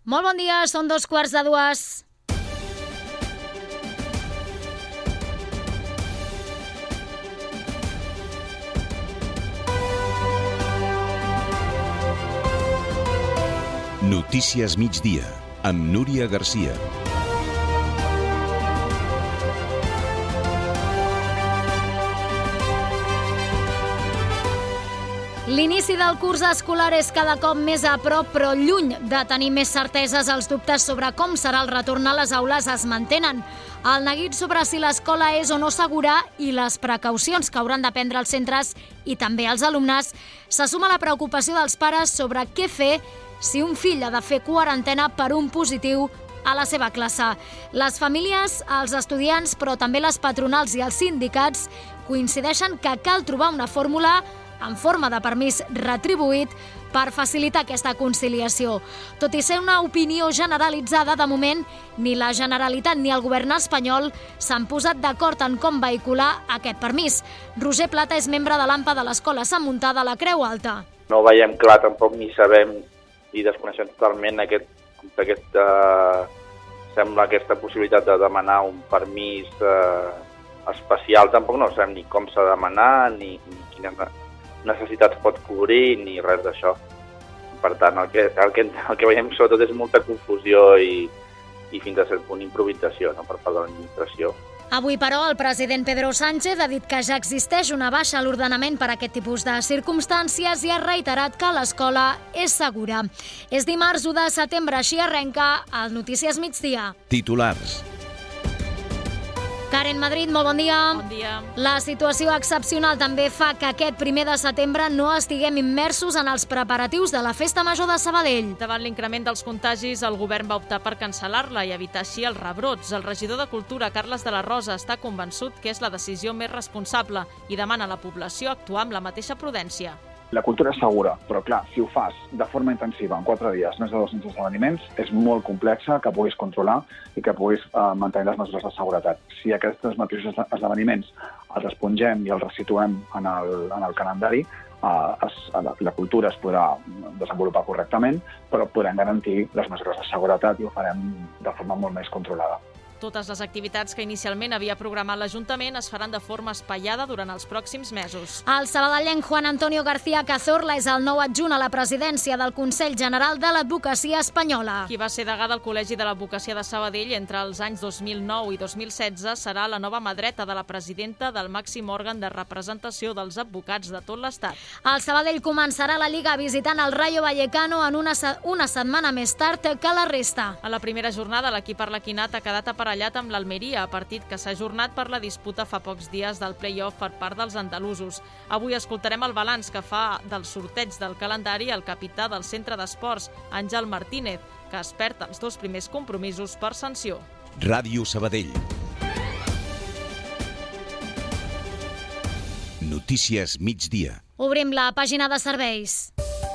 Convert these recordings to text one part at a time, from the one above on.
Molt bon dia, són 2:45. Notícies migdia, amb Núria Garcia. L'inici del curs escolar és cada cop més a prop, però lluny de tenir més certeses, els dubtes sobre com serà el retorn a les aules es mantenen. El neguit sobre si l'escola és o no segura i les precaucions que hauran de prendre els centres i també els alumnes, se suma la preocupació dels pares sobre què fer si un fill ha de fer quarantena per un positiu a la seva classe. Les famílies, els estudiants, però també les patronals i els sindicats coincideixen que cal trobar una fórmula en forma de permís retribuït per facilitar aquesta conciliació. Tot i ser una opinió generalitzada, de moment, ni la Generalitat ni el govern espanyol s'han posat d'acord en com vehicular aquest permís. Roger Plata és membre de l'AMPA de l'Escola Sant Montà de la Creu Alta. No veiem clar tampoc ni sabem i desconeixem totalment sembla aquesta possibilitat de demanar un permís especial. Tampoc no sabem ni com s'ha de demanar, ni quines necessitats pot cobrir, ni res d'això. Per tant, el que veiem sobretot és molta confusió i fins a cert punt improvisació, no?, per part de l'administració. Avui, però, el president Pedro Sánchez ha dit que ja existeix una baixa a l'ordenament per a aquest tipus de circumstàncies i ha reiterat que l'escola és segura. És dimarts 1 de setembre, així arrenca el Notícies Migdia. Titulars. Karen Madrid, molt bon dia. Bon dia. La situació excepcional també fa que aquest 1 de setembre no estiguem immersos en els preparatius de la Festa Major de Sabadell. Davant l'increment dels contagis, el govern va optar per cancel·lar-la i evitar així els rebrots. El regidor de Cultura, Carles de la Rosa, està convençut que és la decisió més responsable i demana a la població actuar amb la mateixa prudència. La cultura és segura, però clar, si ho fas de forma intensiva en 4 dies, més de 200 esdeveniments, és molt complexa que puguis controlar i que puguis mantenir les mesures de seguretat. Si aquests mateixos esdeveniments els espongem i els resituem en el calendari, la cultura es podrà desenvolupar correctament, però podrem garantir les mesures de seguretat i ho farem de forma molt més controlada. Totes les activitats que inicialment havia programat l'Ajuntament es faran de forma espaiada durant els pròxims mesos. El sabadellenc Juan Antonio García Cazorla és el nou adjunt a la presidència del Consell General de l'Advocacia Espanyola. Qui va ser degà del Col·legi de l'Advocacia de Sabadell entre els anys 2009 i 2016 serà la nova mà dreta de la presidenta del màxim òrgan de representació dels advocats de tot l'Estat. El Sabadell començarà la Lliga visitant el Rayo Vallecano en una setmana més tard que la resta. A la primera jornada, l'equip arlequinat ha quedat aparellat amb l'Almeria, partit que s'ha ajornat per la disputa fa pocs dies del play-off per part dels andalusos. Avui escoltarem el balanç que fa del sorteig del calendari el capità del centre d'esports, Àngel Martínez, que es perd els 2 primers compromisos per sanció. Ràdio Sabadell. Notícies migdia. Obrim la pàgina de serveis.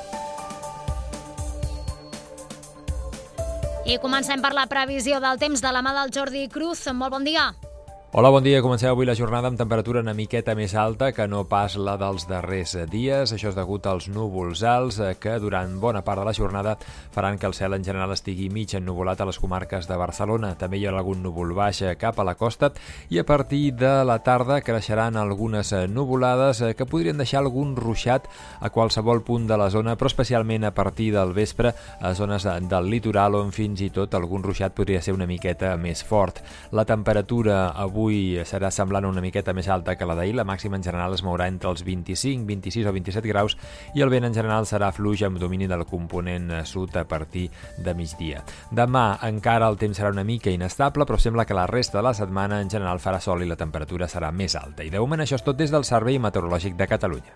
I comencem per la previsió del temps de la mà del Jordi Cruz. Molt bon dia. Hola, bon dia. Comencem avui la jornada amb temperatura una miqueta més alta que no pas la dels darrers dies. Això és degut als núvols alts que durant bona part de la jornada faran que el cel en general estigui mig ennuvolat a les comarques de Barcelona. També hi ha algun núvol baix cap a la costa i a partir de la tarda creixeran algunes nuvolades que podrien deixar algun ruixat a qualsevol punt de la zona, però especialment a partir del vespre a zones del litoral on fins i tot algun ruixat podria ser una miqueta més fort. La temperatura avui serà semblant una miqueta més alta que la d'ahir. La màxima en general es mourà entre els 25, 26 o 27 graus i el vent en general serà fluix amb domini del component sud a partir de migdia. Demà encara el temps serà una mica inestable, però sembla que la resta de la setmana en general farà sol i la temperatura serà més alta. I de moment això és tot des del Servei Meteorològic de Catalunya.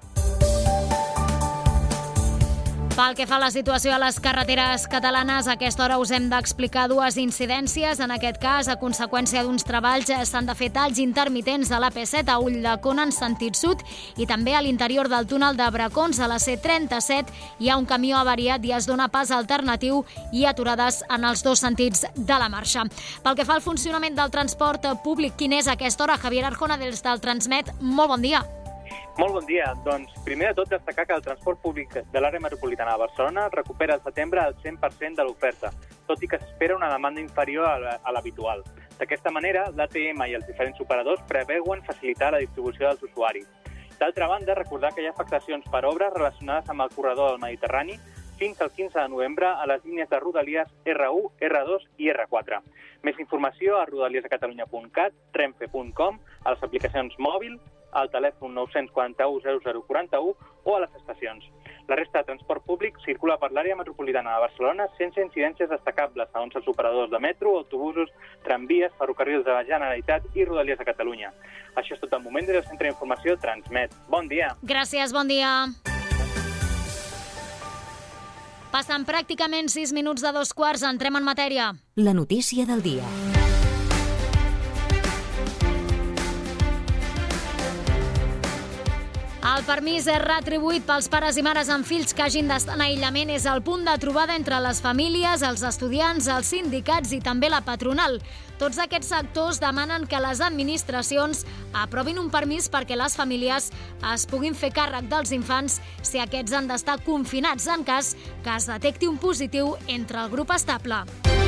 Pel que fa a la situació a les carreteres catalanes, a aquesta hora us hem d'explicar 2 incidències. En aquest cas, a conseqüència d'uns treballs, s'han de fer talls intermitents de l'AP7 a Ulldecona en sentit sud i també a l'interior del túnel de Bracons, a la C37, hi ha un camió avariat i es dona pas alternatiu i aturades en els 2 sentits de la marxa. Pel que fa al funcionament del transport públic, quin és a aquesta hora? Javier Arjona, des del Transmet, molt bon dia. Molt bon dia. Doncs, primer de tot, destacar que el transport públic de l'àrea metropolitana de Barcelona recupera al setembre el 100% de l'oferta. tot i que s'espera una demanda inferior a l'habitual. D'aquesta manera, l'ATM i els diferents operadors preveuen facilitar la distribució dels usuaris. D'altra banda, recordar que hi ha afectacions per obres relacionades amb el corredor del Mediterrani fins al 15 de novembre a les línies de Rodalies R1, R2 i R4. Més informació a rodaliesdecatalunya.cat, renfe.com, a les aplicacions mòbil, al telèfon 941 0041 o a les estacions. La resta de transport públic circula per l'àrea metropolitana de Barcelona sense incidències destacables, segons els operadors de metro, autobusos, tramvies, ferrocarrils de la Generalitat i Rodalies de Catalunya. Això és tot el moment des del Centre d'Informació Transmet. Bon dia! Gràcies, bon dia! Passen pràcticament 6 minuts de 2:15, entrem en matèria. La notícia del dia. El permís és retribuït pels pares i mares amb fills que hagin d'estar en aïllament. És el punt de trobada entre les famílies, els estudiants, els sindicats i també la patronal. Tots aquests sectors demanen que les administracions aprovin un permís perquè les famílies es puguin fer càrrec dels infants si aquests han d'estar confinats en cas que es detecti un positiu entre el grup estable.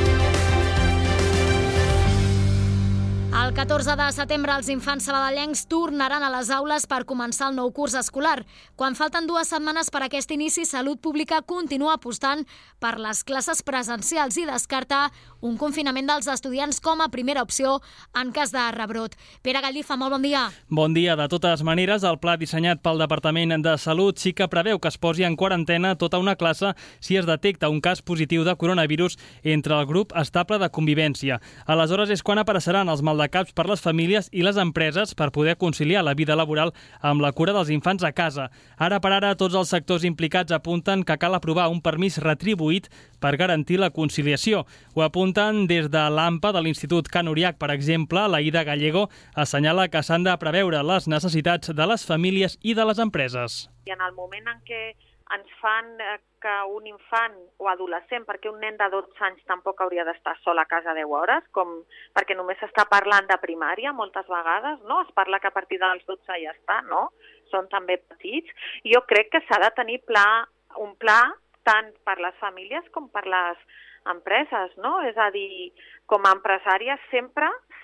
El 14 de setembre els infants sabadellencs tornaran a les aules per començar el nou curs escolar. Quan falten 2 setmanes per a aquest inici, Salut Pública continua apostant per les classes presencials i descarta un confinament dels estudiants com a primera opció en cas de rebrot. Pere Gallifa, molt bon dia. Bon dia. De totes maneres, el pla dissenyat pel Departament de Salut sí que preveu que es posi en quarantena tota una classe si es detecta un cas positiu de coronavirus entre el grup estable de convivència. Aleshores és quan apareixeran els maldecaps per les famílies i les empreses per poder conciliar la vida laboral amb la cura dels infants a casa. Ara per ara, tots els sectors implicats apunten que cal aprovar un permís retribuït per garantir la conciliació. Ho apunten des de l'AMPA de l'Institut Can Uriach, per exemple. L'Aida Gallego assenyala que s'han de preveure les necessitats de les famílies i de les empreses. I en el moment en què ens fan que un infant o adolescent, perquè un nen de 12 anys tampoc hauria d'estar sol a casa 10 hores, perquè només s'està parlant de primària moltes vegades, no? Es parla que a partir dels 12 ja està, no? Són també petits. Jo crec que s'ha de tenir un pla tant per les famílies com per les empreses, no? És a dir, com a empresàries sempre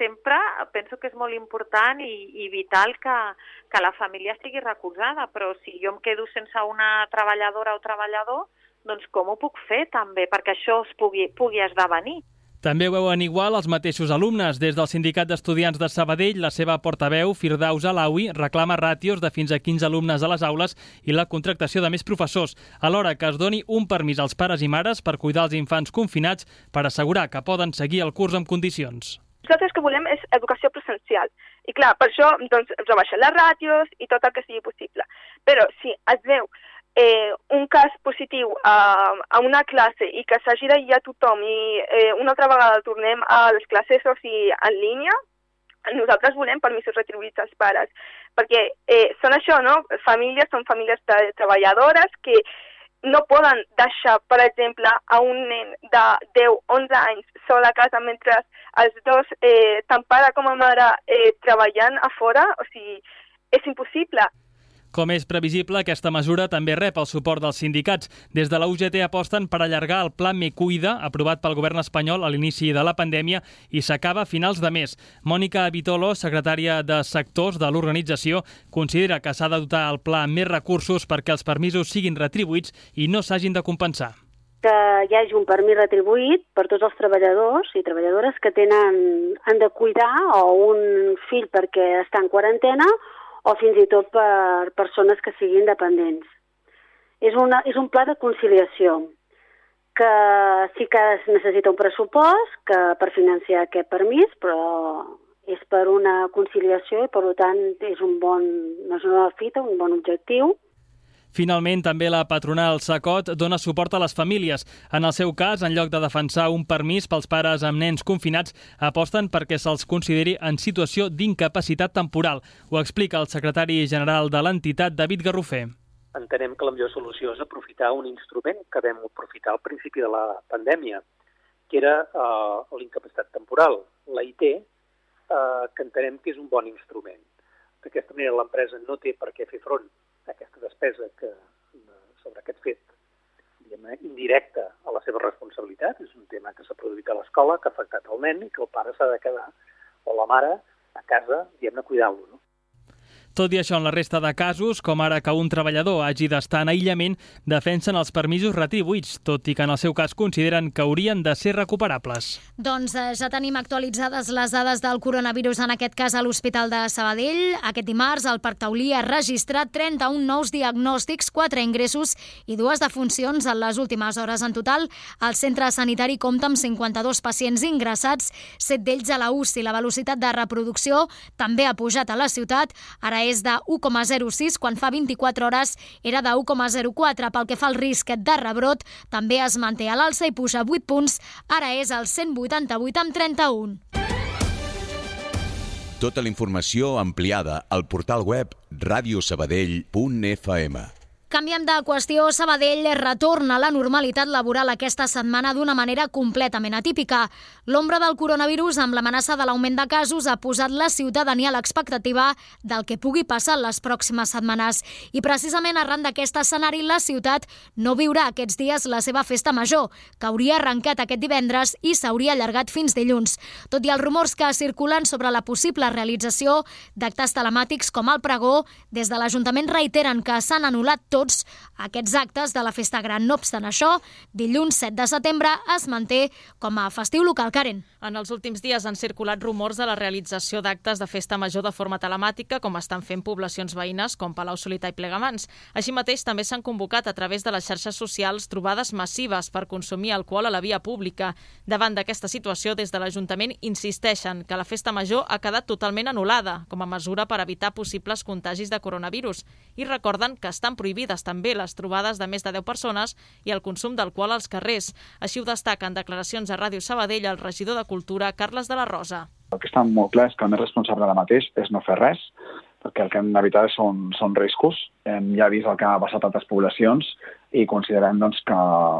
penso que és molt important i vital que la família estigui recolzada, però si jo em quedo sense una treballadora o treballador, doncs com ho puc fer també perquè això es pugui esdevenir? També ho veuen igual els mateixos alumnes. Des del Sindicat d'Estudiants de Sabadell, la seva portaveu, Firdaus Alawi, reclama ràtios de fins a 15 alumnes a les aules i la contractació de més professors, alhora que es doni un permís als pares i mares per cuidar els infants confinats per assegurar que poden seguir el curs en condicions. Nosaltres que volem és educació presencial. I clar, per això doncs, rebaixar les ràtios i tot el que sigui possible. Però si es veu un cas positiu a una classe i que s'hagi d'aïllar tothom i una altra vegada tornem a les classes en línia, nosaltres volem permisos retribuïts als pares. Perquè són això, no? Són famílies treballadores que no poden deixar, per exemple, a un nen de 10-11 anys sol a casa mentre els dos, tant pare com a mare, treballant a fora. O sigui, és impossible. Com és previsible, aquesta mesura també rep el suport dels sindicats. Des de la UGT aposten per allargar el Pla Me Cuida, aprovat pel govern espanyol a l'inici de la pandèmia i s'acaba a finals de mes. Mònica Vitolo, secretària de sectors de l'organització, considera que s'ha de dotar el pla amb més recursos perquè els permisos siguin retribuïts i no s'hagin de compensar. Que hi hagi un permís retribuït per tots els treballadors i treballadores que han de cuidar o un fill perquè està en quarantena o fins i tot per persones que siguin dependents. És un pla de conciliació que sí que es necessita un pressupost per financiar aquest permís, però és per una conciliació i, per tant, és una fita, un bon objectiu. Finalment, també la patronal SACOT dona suport a les famílies. En el seu cas, en lloc de defensar un permís pels pares amb nens confinats, aposten perquè se'ls consideri en situació d'incapacitat temporal. Ho explica el secretari general de l'entitat, David Garrofer. Entenem que la millor solució és aprofitar un instrument que vam aprofitar al principi de la pandèmia, que era l'incapacitat temporal, la IT, que entenem que és un bon instrument. D'aquesta manera l'empresa no té per què fer front aquesta despesa sobre aquest fet indirecte a la seva responsabilitat. És un tema que s'ha produït a l'escola, que ha afectat el nen i que el pare s'ha de quedar, o la mare, a casa, cuidant-lo, no? Tot i això, en la resta de casos, com ara que un treballador hagi d'estar en aïllament, defensen els permisos retribuïts, tot i que en el seu cas consideren que haurien de ser recuperables. Doncs ja tenim actualitzades les dades del coronavirus, en aquest cas a l'Hospital de Sabadell. Aquest dimarts, el Parc Taulí ha registrat 31 nous diagnòstics, 4 ingressos i 2 defuncions en les últimes hores. En total, el centre sanitari compta amb 52 pacients ingressats, 7 d'ells a la UCI. La velocitat de reproducció també ha pujat a la ciutat, ara és de 1,06, quan fa 24 hores era de 1,04. Pel que fa al risc de rebrot, també es manté a l'alça i puja 8 punts, ara és el 188 amb 31. Tota la informació ampliada al portal web radiosabadell.fm. Canviem de qüestió. Sabadell retorna a la normalitat laboral aquesta setmana d'una manera completament atípica. L'ombra del coronavirus amb l'amenaça de l'augment de casos ha posat la ciutadania a l'expectativa del que pugui passar les pròximes setmanes. I precisament arran d'aquest escenari, la ciutat no viurà aquests dies la seva festa major, que hauria arrencat aquest divendres i s'hauria allargat fins dilluns. Tot i els rumors que circulen sobre la possible realització d'actes telemàtics com el pregó, des de l'Ajuntament reiteren que s'han anul·lat tots aquests actes de la festa gran. No obstant això, dilluns 7 de setembre es manté com a festiu local. Karen. En els últims dies han circulat rumors de la realització d'actes de festa major de forma telemàtica, com estan fent poblacions veïnes com Palau-solità i Plegamans. Així mateix, també s'han convocat a través de les xarxes socials trobades massives per consumir alcohol a la via pública. Davant d'aquesta situació, des de l'Ajuntament insisteixen que la festa major ha quedat totalment anul·lada com a mesura per evitar possibles contagis de coronavirus i recorden que estan prohibides també les trobades de més de 10 persones i el consum d'alcohol als carrers. Així ho destaca en declaracions a Ràdio Sabadell el regidor de Cultura, Carles de la Rosa. El que està molt clar és que el més responsable ara mateix és no fer res, perquè el que hem d'evitar són riscos. Hem ja vist el que ha passat a altres poblacions i considerem que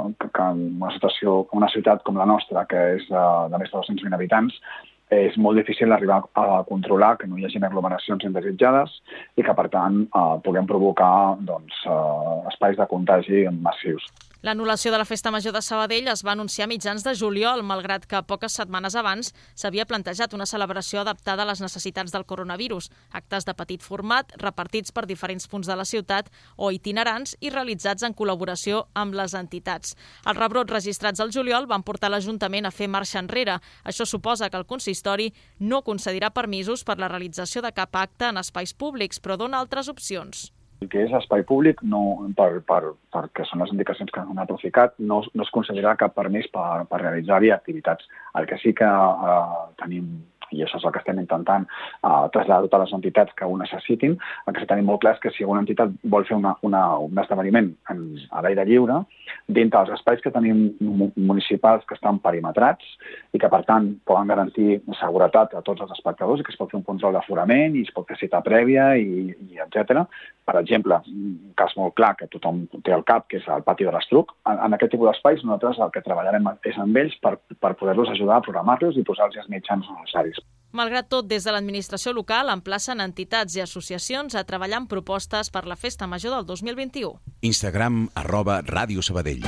una ciutat com la nostra, que és de més de 200.000 habitants, és molt difícil arribar a controlar que no hi hagi aglomeracions indesitjades i que, per tant, puguem provocar espais de contagi massius. L'anul·lació de la Festa Major de Sabadell es va anunciar a mitjans de juliol, malgrat que poques setmanes abans s'havia plantejat una celebració adaptada a les necessitats del coronavirus, actes de petit format, repartits per diferents punts de la ciutat o itinerants i realitzats en col·laboració amb les entitats. Els rebrots registrats al juliol van portar l'Ajuntament a fer marxa enrere. Això suposa que el consistori no concedirà permisos per la realització de cap acte en espais públics, però dona altres opcions. El que és espai públic, perquè són les indicacions que han aprofitat, no es concedirà cap permís per realitzar-hi activitats. El que sí que tenim, i això és el que estem intentant traslladar a totes les entitats que ho necessitin, el que tenim molt clar és que si alguna entitat vol fer un esdeveniment a l'aire lliure, dintre dels espais que tenim municipals que estan perimetrats i que, per tant, poden garantir seguretat a tots els espectadors i que es pot fer un control d'aforament i es pot fer cita prèvia i etc. Per exemple, un cas molt clar que tothom té al cap, que és el pati de l'Estruc. En aquest tipus d'espais nosaltres el que treballarem és amb ells per poder-los ajudar a programar-los i posar-los els mitjans necessaris. Malgrat tot, des de l'administració local emplacen entitats i associacions a treballar en propostes per la Festa Major del 2021. Instagram @Ràdio Sabadell.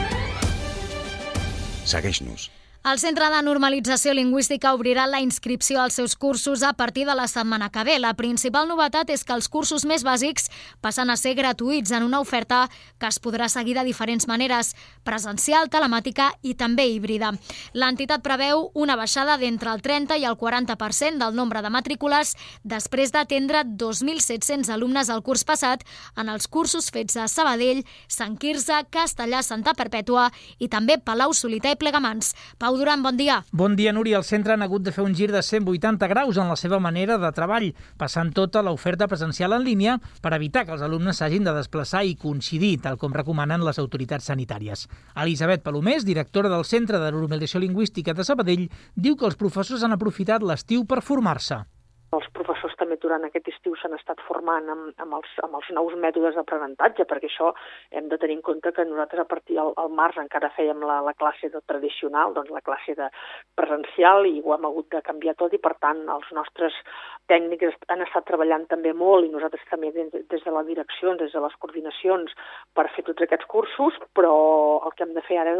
Segueix-nos. El Centre de Normalització Lingüística obrirà la inscripció als seus cursos a partir de la setmana que ve. La principal novetat és que els cursos més bàsics passen a ser gratuïts en una oferta que es podrà seguir de diferents maneres, presencial, telemàtica i també híbrida. L'entitat preveu una baixada d'entre el 30 i el 40% del nombre de matrícules després d'atendre 2.700 alumnes el curs passat en els cursos fets a Sabadell, Sant Quirze, Castellà, Santa Perpètua i també Palau-solità i Plegamans. Pau Duran, bon dia. Bon dia, Núria. El centre han hagut de fer un gir de 180 graus en la seva manera de treball, passant tota l'oferta presencial en línia per evitar que els alumnes s'hagin de desplaçar i coincidir, tal com recomanen les autoritats sanitàries. Elisabet Palomés, directora del Centre de Normalització Lingüística de Sabadell, diu que els professors han aprofitat l'estiu per formar-se. Els professors també durant aquest estiu s'han estat formant amb els nous mètodes d'aprenentatge, perquè això hem de tenir en compte que nosaltres a partir del març encara fèiem la classe tradicional, doncs la classe presencial, i ho hem hagut de canviar tot, i per tant els nostres tècnics han estat treballant també molt, i nosaltres també des de la direcció, des de les coordinacions, per fer tots aquests cursos, però el que hem de fer ara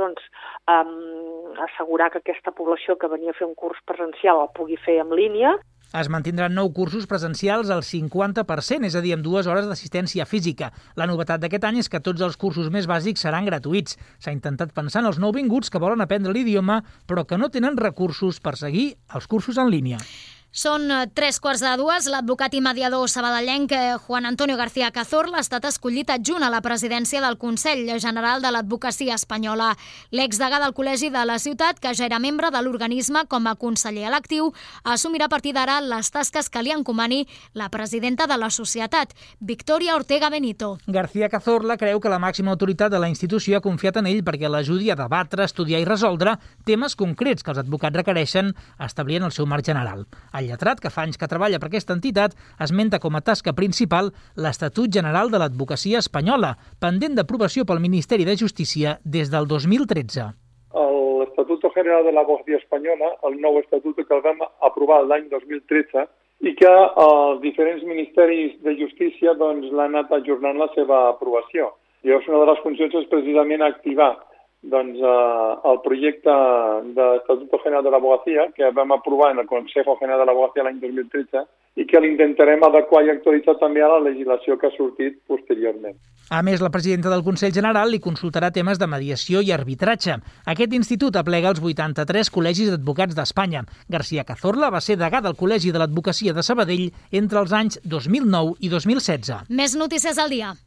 és assegurar que aquesta població que venia a fer un curs presencial el pugui fer en línia. Es mantindran 9 cursos presencials al 50%, és a dir, amb 2 hores d'assistència física. La novetat d'aquest any és que tots els cursos més bàsics seran gratuïts. S'ha intentat pensar en els nouvinguts que volen aprendre l'idioma, però que no tenen recursos per seguir els cursos en línia. Són 3:15. L'advocat i mediador sabadellenc Juan Antonio García Cazorla ha estat escollit adjunt a la presidència del Consell General de l'Advocacia Espanyola. L'exdegà del Col·legi de la ciutat, que ja era membre de l'organisme com a conseller electiu, assumirà a partir d'ara les tasques que li encomani la presidenta de la societat, Victoria Ortega Benito. García Cazorla creu que la màxima autoritat de la institució ha confiat en ell perquè l'ajudi a debatre, estudiar i resoldre temes concrets que els advocats requereixen, establint el seu marc general. El lletrat, que fa anys que treballa per aquesta entitat, esmenta com a tasca principal l'Estatut General de l'Advocacia Espanyola, pendent d'aprovació pel Ministeri de Justícia des del 2013. L'Estatuto General de l'Abogacía Espanyola, el nou estatut que el vam aprovar l'any 2013 i que els diferents ministeris de justícia l'han anat ajornant la seva aprovació. Llavors, una de les funcions és precisament activar el projecte de Estatuto General de l'Abogacía, que vam aprovar en el Consejo General de l'Abogacía l'any 2013 i que l'intentarem adequar i actualitzar també a la legislació que ha sortit posteriorment. A més, la presidenta del Consell General li consultarà temes de mediació i arbitratge. Aquest institut aplega els 83 col·legis d'advocats d'Espanya. García Cazorla va ser degà del Col·legi de l'Advocacia de Sabadell entre els anys 2009 i 2016. Més notícies al dia.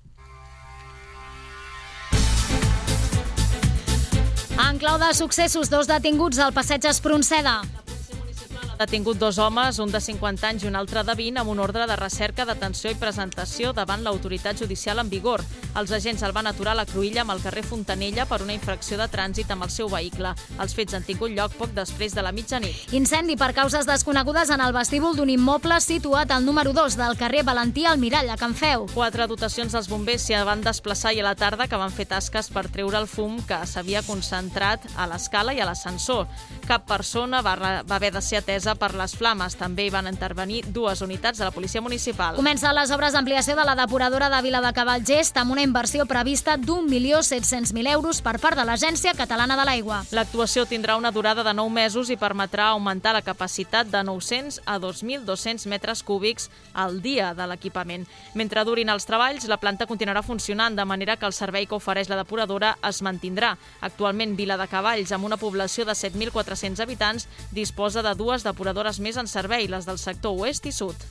En clau de successos, 2 detinguts al passeig Espronceda. Ha detingut 2 homes, un de 50 anys i un altre de 20, amb un ordre de recerca, detenció i presentació davant l'autoritat judicial en vigor. Els agents el van aturar a la Cruïlla amb el carrer Fontanella per una infracció de trànsit amb el seu vehicle. Els fets han tingut lloc poc després de la mitjanit. Incendi per causes desconegudes en el vestíbul d'un immoble situat al número 2 del carrer Valentí Almirall, a Can Feu. 4 dotacions dels bombers s'hi van desplaçar i a la tarda que van fer tasques per treure el fum que s'havia concentrat a l'escala i a l'ascensor. Cap persona va haver de ser atesa per les flames. També hi van intervenir 2 unitats de la policia municipal. Comencen les obres d'ampliació de la depuradora de Viladecavalls amb una inversió prevista d'1.700.000 euros per part de l'Agència Catalana de l'Aigua. L'actuació tindrà una durada de 9 mesos i permetrà augmentar la capacitat de 900 a 2.200 metres cúbics al dia de l'equipament. Mentre durin els treballs, la planta continuarà funcionant, de manera que el servei que ofereix la depuradora es mantindrà. Actualment, Viladecavalls, amb una població de 7.400 habitants, disposa de 2 depuradores més en servei, les del sector oest i sud.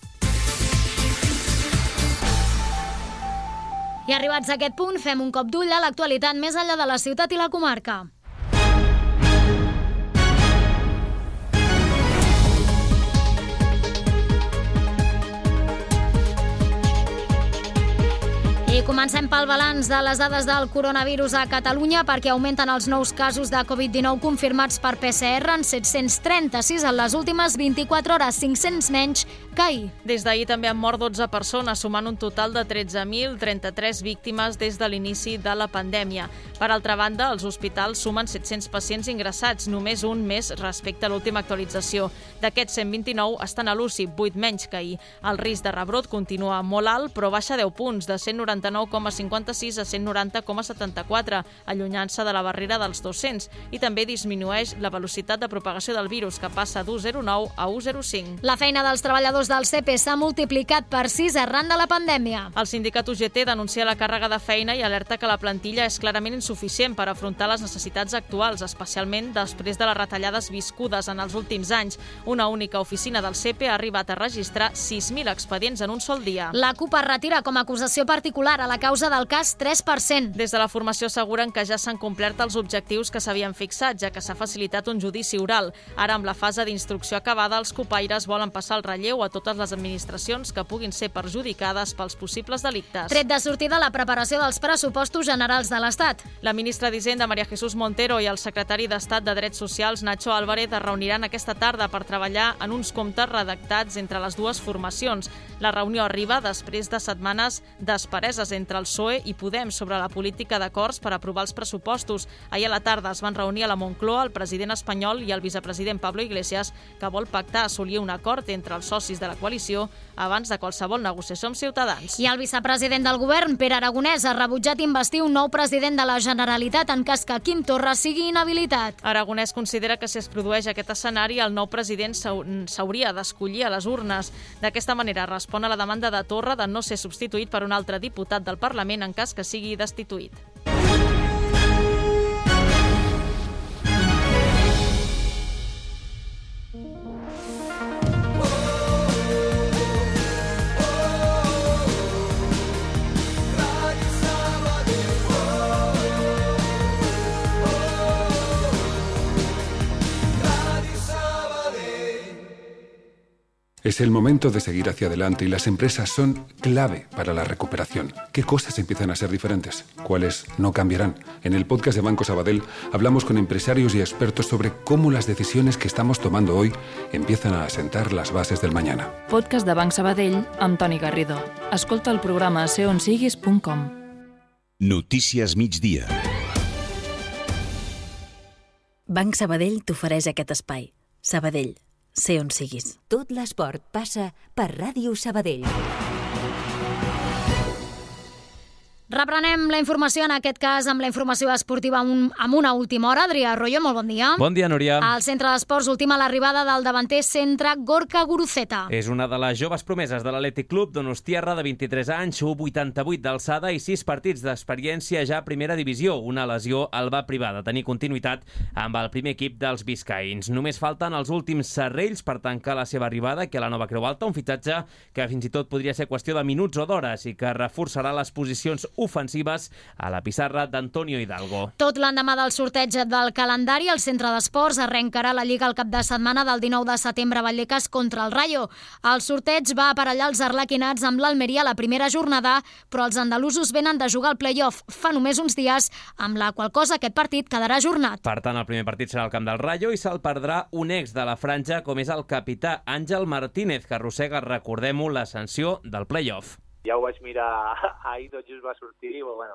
I arribats a aquest punt, fem un cop d'ull a l'actualitat més enllà de la ciutat i la comarca. I comencem pel balanç de les dades del coronavirus a Catalunya, perquè augmenten els nous casos de Covid-19 confirmats per PCR en 736 en les últimes 24 hores, 500 menys que ahir. Des d'ahir també han mort 12 persones, sumant un total de 13.033 víctimes des de l'inici de la pandèmia. Per altra banda, els hospitals sumen 700 pacients ingressats, només un més respecte a l'última actualització. D'aquests 129 estan a l'UCI, 8 menys que ahir. El risc de rebrot continua molt alt, però baixa 10 punts, de 199,56 a 190,74, allunyant-se de la barrera dels 200, i també disminueix la velocitat de propagació del virus, que passa d'1,09 a 1,05. La feina dels treballadors del CEPE s'ha multiplicat per 6 arran de la pandèmia. El sindicat UGT denuncia la càrrega de feina i alerta que la plantilla és clarament insuficient per afrontar les necessitats actuals, especialment després de les retallades viscudes en els últims anys. Una única oficina del CEPE ha arribat a registrar 6.000 expedients en un sol dia. La CUP es retira com a acusació particular a la causa del cas 3%. Des de la formació asseguren que ja s'han complert els objectius que s'havien fixat, ja que s'ha facilitat un judici oral. Ara, amb la fase d'instrucció acabada, els copaires volen passar el relleu a totes les administracions que puguin ser perjudicades pels possibles delictes. Tret de sortida, la preparació dels pressupostos generals de l'Estat. La ministra d'Hisenda, María Jesús Montero, i el secretari d'Estat de Drets Socials, Nacho Álvarez, es reuniran aquesta tarda per treballar en uns comptes redactats entre les dues formacions. La reunió arriba després de setmanes d'aspereses entre el PSOE i Podem sobre la política d'acords per aprovar els pressupostos. Ahir a la tarda es van reunir a la Moncloa el president espanyol i el vicepresident Pablo Iglesias, que vol pactar assolir un acord entre els socis de la coalició abans de qualsevol negociació amb Ciutadans. I el vicepresident del govern, Pere Aragonès, ha rebutjat investir un nou president de la Generalitat en cas que Quim Torra sigui inhabilitat. Aragonès considera que si es produeix aquest escenari, el nou president s'hauria d'escollir a les urnes. D'aquesta manera respon a la demanda de Torra de no ser substituït per un altre diputat del Parlament en cas que sigui destituït. Es el momento de seguir hacia adelante y las empresas son clave para la recuperación. ¿Qué cosas empiezan a ser diferentes? ¿Cuáles no cambiarán? En el podcast de Banco Sabadell hablamos con empresarios y expertos sobre cómo las decisiones que estamos tomando hoy empiezan a asentar las bases del mañana. Podcast de Banc Sabadell amb Toni Garrido. Escolta el programa a seonsiguis.com. Notícies migdia. Banc Sabadell t'ofereix aquest espai. Sabadell. Sé on siguis. Tot l'esport passa per Ràdio Sabadell. Reprenem la informació, en aquest cas amb la informació esportiva amb una última hora. Adrià Arroyo, molt bon dia. Bon dia, Núria. Al centre d'esports ultima l'arribada del davanter centre Gorka Guruceta. És una de les joves promeses de l'Atlètic Club donostiarra de 23 anys, 1,88 d'alçada i 6 partits d'experiència ja a primera divisió. Una lesió el va privar de tenir continuïtat amb el primer equip dels biscaïns. Només falten els últims serrells per tancar la seva arribada aquí a la Nova Creu Alta, un fitxatge que fins i tot podria ser qüestió de minuts o d'hores i que reforçarà les posicions ofensives a la pissarra d'Antonio Hidalgo. Tot l'endemà del sorteig del calendari, el centre d'esports arrencarà la Lliga el cap de setmana del 19 de setembre a Vallecas contra el Rayo. El sorteig va aparellar els arlequinats amb l'Almeria la primera jornada, però els andalusos venen de jugar al play-off fa només uns dies, amb la qual cosa aquest partit quedarà ajornat. Per tant, el primer partit serà al camp del Rayo i se'l perdrà un ex de la franja com és el capità Àngel Martínez, que arrossega, recordem-ho, la sanció del play-off. Ja ho vaig mirar ahir, tot just va sortir, i bueno,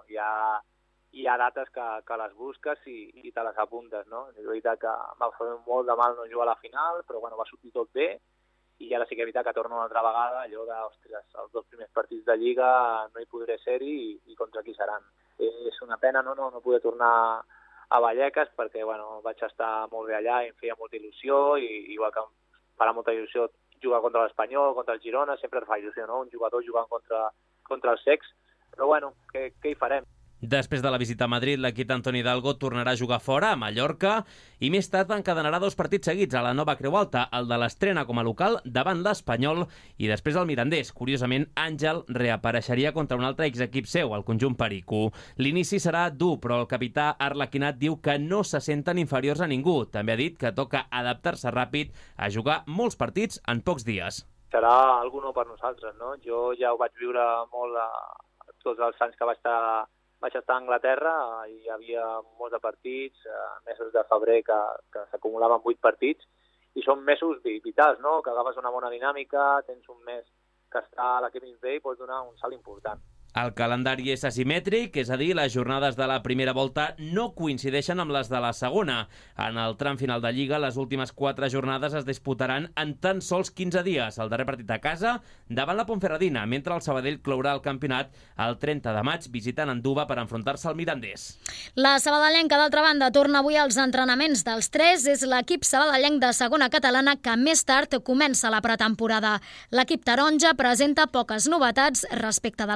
hi ha dates que les busques i te les apuntes, no? És veritat que m'ha fet molt de mal no jugar a la final, però bueno, va sortir tot bé, i ara sí que és veritat que torno una altra vegada, allò de, ostres, els 2 primers partits de Lliga no hi podré ser-hi i contra qui seran. És una pena no poder tornar a Vallecas, perquè bueno, vaig estar molt bé allà i em feia molta il·lusió, i igual que em farà molta il·lusió jugar contra l'Espanyol, contra el Girona, sempre et fa il·lusió, no? Un jugador jugant contra els secs, però bueno, què hi farem? Després de la visita a Madrid, l'equip d'Antoni Hidalgo tornarà a jugar fora, a Mallorca, i més tard encadenarà 2 partits seguits a la Nova Creu Alta, el de l'estrena com a local davant l'Espanyol i després el Mirandés. Curiosament, Àngel reapareixeria contra un altre exequip seu, el conjunt perico. L'inici serà dur, però el capità arlequinat diu que no se senten inferiors a ningú. També ha dit que toca adaptar-se ràpid a jugar molts partits en pocs dies. Serà algú nou per nosaltres, no? Jo ja ho vaig viure molt tots els anys que vaig estar a Anglaterra, hi havia molts de partits, mesos de febrer que s'acumulaven 8 partits, i són mesos vitals, no? Que agafes una bona dinàmica, tens un mes que està a l'equip bé i pots donar un salt important. El calendari és asimètric, és a dir, les jornades de la primera volta no coincideixen amb les de la segona. En el tram final de Lliga, les últimes 4 jornades es disputaran en tan sols 15 dies. El darrer partit a casa davant la Ponferradina, mentre el Sabadell clourà el campionat el 30 de maig visitant Anduva per enfrontar-se al Mirandés. La sabadellenca, d'altra banda, torna avui als entrenaments dels 3. És l'equip sabadellenc de segona catalana que més tard comença la pretemporada. L'equip taronja presenta poques novetats respecte de l'any anterior.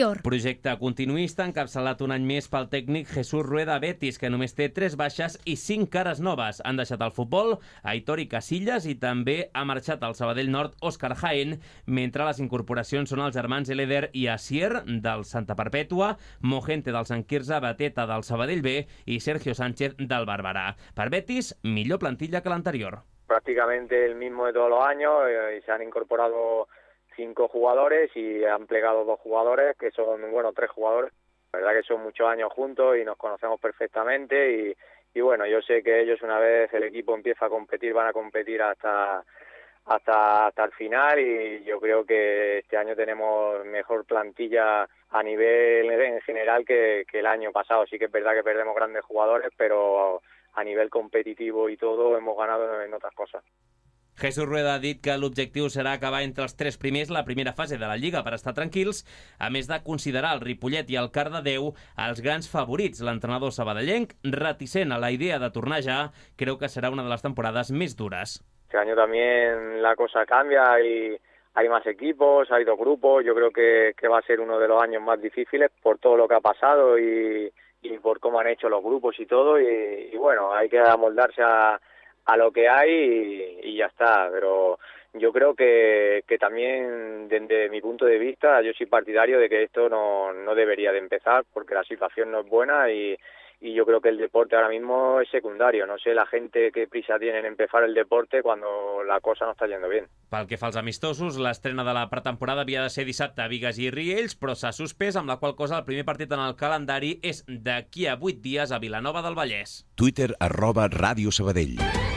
l'anterior. Projecte continuista encapçalat un any més pel tècnic Jesús Rueda Betis, que només té 3 baixes i 5 cares noves. Han deixat el futbol Aitor i Casillas i també ha marxat al Sabadell Nord Òscar Jaén, mentre les incorporacions són els germans Eleder i Asier del Santa Perpètua, Mogente del Sant Quirze, Bateta del Sabadell B i Sergio Sánchez del Barberà. Per Betis, millor plantilla que l'anterior. Prácticamente el mismo de todos los años y se han incorporado 5 jugadores y han plegado 2 jugadores, que son, 3 jugadores. La verdad que son muchos años juntos y nos conocemos perfectamente y bueno, yo sé que ellos una vez el equipo empieza a competir, van a competir hasta el final y yo creo que este año tenemos mejor plantilla a nivel en general que el año pasado. Sí que es verdad que perdemos grandes jugadores, pero a nivel competitivo y todo hemos ganado en otras cosas. Jesús Rueda ha dit que l'objectiu serà acabar entre els 3 primers la primera fase de la Lliga per estar tranquils, a més de considerar el Ripollet i el Cardedeu els grans favorits. L'entrenador sabadellenc, reticent a la idea de tornar ja, creu que serà una de les temporades més dures. Este año también la cosa cambia y hay más equipos, hay 2 grupos. Yo creo que va a ser uno de los años más difíciles por todo lo que ha pasado y por cómo han hecho los grupos y todo. Y bueno, hay que amoldarse a lo que hay y ya está. Pero yo creo que también, desde mi punto de vista, yo soy partidario de que esto no debería de empezar porque la situación no es buena y yo creo que el deporte ahora mismo es secundario. No sé la gente qué prisa tiene en empezar el deporte cuando la cosa no está yendo bien. Pel que fa als amistosos, l'estrena de la pretemporada havia de ser dissabte a Bigues i Riells, però s'ha suspès, amb la qual cosa el primer partit en el calendari és d'aquí a 8 dies a Vilanova del Vallès. Twitter @Ràdio Sabadell.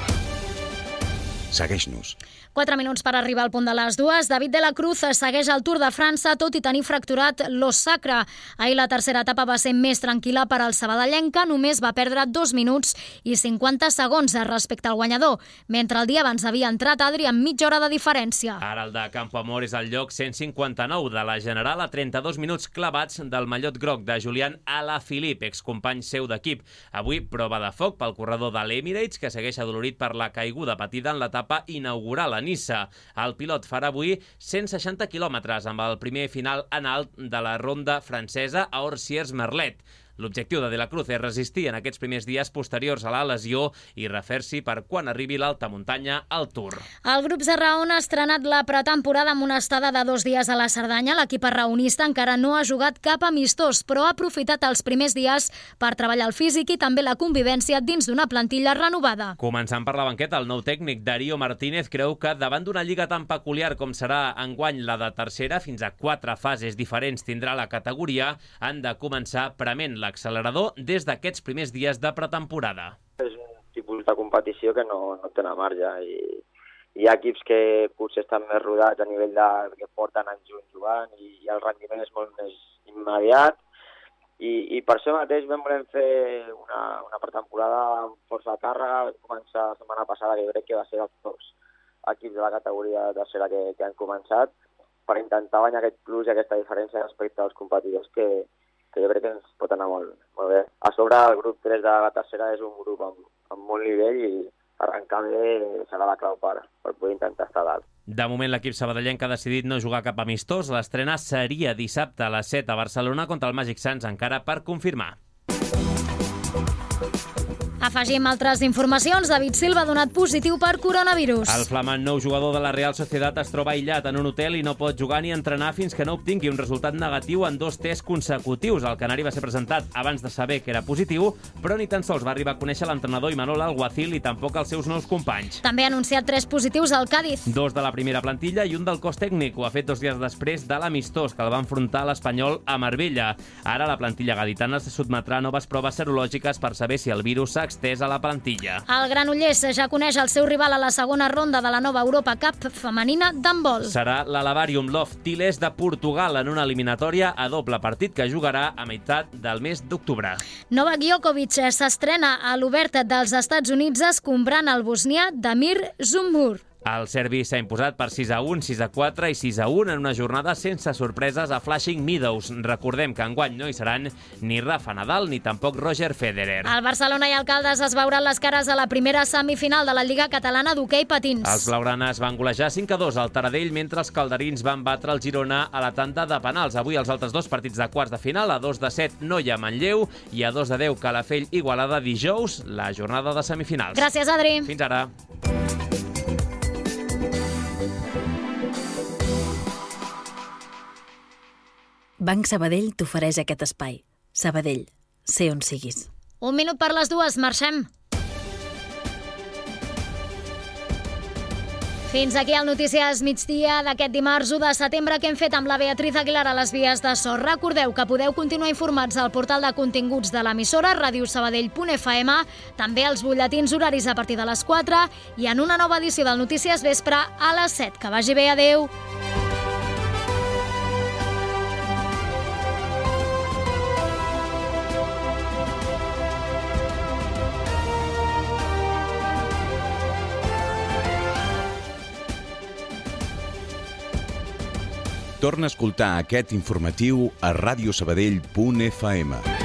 Segueix-nos. 4 minuts per arribar al punt de les 2. David de la Cruz segueix el Tour de França, tot i tenir fracturat l'os sacre. Ahir la tercera etapa va ser més tranquil·la per al sabadellenc, que només va perdre 2 minuts i 50 segons respecte al guanyador, mentre el dia abans havia entrat Adri amb mitja hora de diferència. Ara el de Campoamor és el lloc 159 de la general, a 32 minuts clavats del mallot groc de Julián Alaphilippe, excompany seu d'equip. Avui prova de foc pel corredor de l'Emirates, que segueix adolorit per la caiguda patida en l'etapa inaugural a Niça. El pilot farà avui 160 quilòmetres amb el primer final en alt de la ronda francesa a Orsières-Merlet. L'objectiu de la Cruz és resistir en aquests primers dies posteriors a la lesió i refer-s'hi per quan arribi l'alta muntanya al Tour. El grup Serraona ha estrenat la pretemporada amb una estada de 2 dies a la Cerdanya. L'equip arraonista encara no ha jugat cap amistós, però ha aprofitat els primers dies per treballar el físic i també la convivència dins d'una plantilla renovada. Començant per la banqueta, el nou tècnic Darío Martínez creu que davant d'una lliga tan peculiar com serà enguany la de tercera, fins a 4 fases diferents tindrà la categoria, han de començar prement l'accelerador des d'aquests primers dies de pretemporada. És un tipus de competició que no tenen marge i hi ha equips que potser estan més rodats a nivell de que porten anys jugant i el rendiment és molt més immediat i per això mateix vam voler fer una pretemporada amb força de càrrega. Vam començar la setmana passada, que jo crec que va ser els 2 equips de la categoria de tercera que han començat, per intentar guanyar aquest plus i aquesta diferència respecte als competidors que jo crec que ens pot anar molt bé. A sobre, el grup 3 de la tercera és un grup amb molt nivell i arrencar bé serà la clau per poder intentar estar a dalt. De moment, l'equip sabadellenc ha decidit no jugar cap amistós. L'estrena seria dissabte a les 7 a Barcelona contra el Màgic Sants, encara per confirmar. Afegim altres informacions. David Silva ha donat positiu per coronavirus. El flamant nou jugador de la Real Sociedad es troba aïllat en un hotel i no pot jugar ni entrenar fins que no obtingui un resultat negatiu en 2 tests consecutius. El canari va ser presentat abans de saber que era positiu, però ni tan sols va arribar a conèixer l'entrenador Imanol Alguacil i tampoc els seus nous companys. També ha anunciat 3 positius al Cádiz. 2 de la primera plantilla i un del cos tècnic. Ho ha fet 2 dies després de l'amistós que el va enfrontar l'Espanyol a Marbella. Ara la plantilla gaditana se sotmetrà a noves proves serològiques per saber si el virus s'ha estès a la plantilla. El Granollers ja coneix el seu rival a la segona ronda de la nova Europa Cup femenina d'handbol. Serà l'Alevarium Love Tiles de Portugal en una eliminatòria a doble partit que jugarà a meitat del mes d'octubre. Novak Djokovic s'estrena a l'Obert dels Estats Units escombrant el bosnià Damir Zumhur. El serbi s'ha imposat per 6-1, 6-4 i 6-1 en una jornada sense sorpreses a Flushing Meadows. Recordem que enguany no hi seran ni Rafa Nadal ni tampoc Roger Federer. El Barcelona i el Caldes es veuran les cares a la primera semifinal de la Lliga Catalana d'Hoquei Patins. Els blaugranes van golejar 5-2 al Taradell, mentre els calderins van batre el Girona a la tanda de penals. Avui els altres dos partits de quarts de final, a 2-7 Noia Manlleu i a 2-10 Calafell Igualada. Dijous, la jornada de semifinals. Gràcies, Adri. Fins ara. Banc Sabadell t'ofereix aquest espai. Sabadell, sé on siguis. 1 minut per les 2, marxem. Fins aquí el Notícies Migdia d'aquest dimarts 1 de setembre que hem fet amb la Beatriz Aguilar a les vies de so. Recordeu que podeu continuar informats al portal de continguts de l'emissora radiosabadell.fm, també els butlletins horaris a partir de les 4 i en una nova edició del Notícies Vespre a les 7. Que vagi bé, adeu! Torna a escoltar aquest informatiu a radiosabadell.fm.